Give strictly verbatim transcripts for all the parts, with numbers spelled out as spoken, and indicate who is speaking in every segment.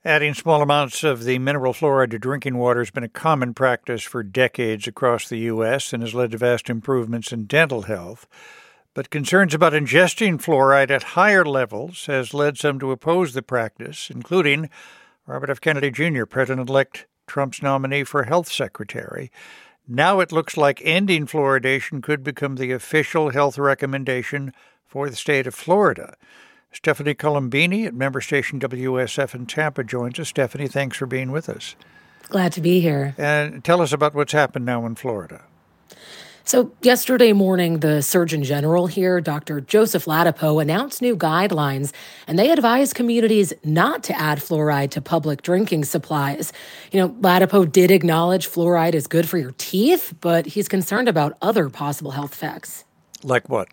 Speaker 1: Adding small amounts of the mineral fluoride to drinking water has been a common practice for decades across the U S and has led to vast improvements in dental health. But concerns about ingesting fluoride at higher levels has led some to oppose the practice, including Robert F. Kennedy Junior, President-elect Trump's nominee for health secretary. Now it looks like ending fluoridation could become the official health recommendation for the state of Florida. Stephanie Colombini at member station W S F in Tampa joins us. Stephanie, thanks for being with us.
Speaker 2: Glad to be here.
Speaker 1: And tell us about what's happened now in Florida.
Speaker 2: So yesterday morning, the Surgeon General here, Doctor Joseph Ladapo, announced new guidelines, and they advised communities not to add fluoride to public drinking supplies. You know, Ladapo did acknowledge fluoride is good for your teeth, but he's concerned about other possible health effects.
Speaker 1: Like what?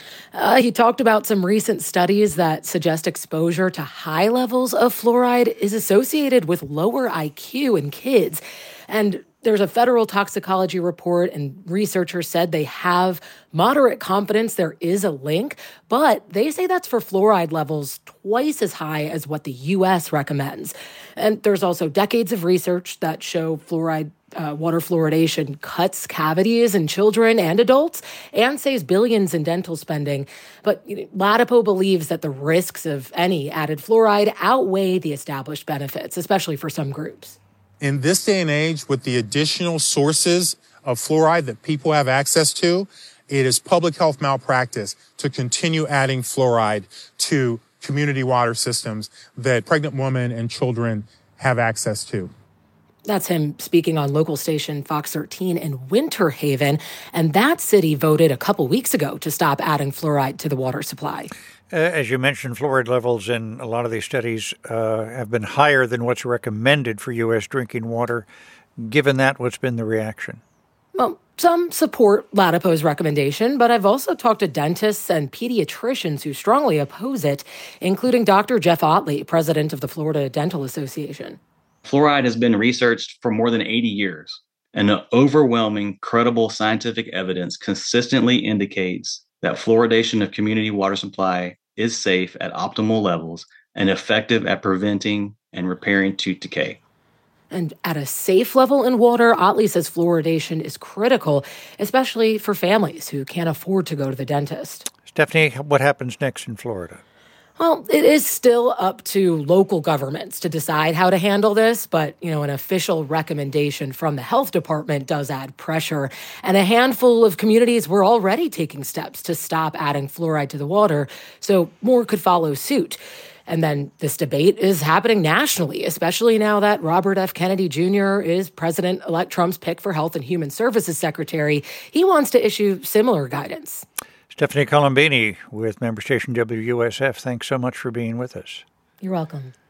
Speaker 2: Uh, he talked about some recent studies that suggest exposure to high levels of fluoride is associated with lower I Q in kids. And there's a federal toxicology report, and researchers said they have moderate confidence there is a link, but they say that's for fluoride levels twice as high as what the U S recommends. And there's also decades of research that show fluoride Uh, water fluoridation cuts cavities in children and adults and saves billions in dental spending. But you know, Ladapo believes that the risks of any added fluoride outweigh the established benefits, especially for some groups.
Speaker 3: In this day and age, with the additional sources of fluoride that people have access to, it is public health malpractice to continue adding fluoride to community water systems that pregnant women and children have access to.
Speaker 2: That's him speaking on local station Fox thirteen in Winter Haven. And that city voted a couple weeks ago to stop adding fluoride to the water supply.
Speaker 1: Uh, as you mentioned, fluoride levels in a lot of these studies uh, have been higher than what's recommended for U S drinking water. Given that, what's been the reaction?
Speaker 2: Well, some support Ladapo's recommendation, but I've also talked to dentists and pediatricians who strongly oppose it, including Doctor Jeff Otley, president of the Florida Dental Association.
Speaker 4: Fluoride has been researched for more than eighty years, and the overwhelming, credible scientific evidence consistently indicates that fluoridation of community water supply is safe at optimal levels and effective at preventing and repairing tooth decay.
Speaker 2: And at a safe level in water, Otley says fluoridation is critical, especially for families who can't afford to go to the dentist.
Speaker 1: Stephanie, what happens next in Florida?
Speaker 2: Well, it is still up to local governments to decide how to handle this, but, you know, an official recommendation from the health department does add pressure. And a handful of communities were already taking steps to stop adding fluoride to the water, so more could follow suit. And then this debate is happening nationally, especially now that Robert F. Kennedy Junior is President-elect Trump's pick for Health and Human Services Secretary. He wants to issue similar guidance.
Speaker 1: Stephanie Colombini with member station W S F, thanks so much for being with us.
Speaker 2: You're welcome.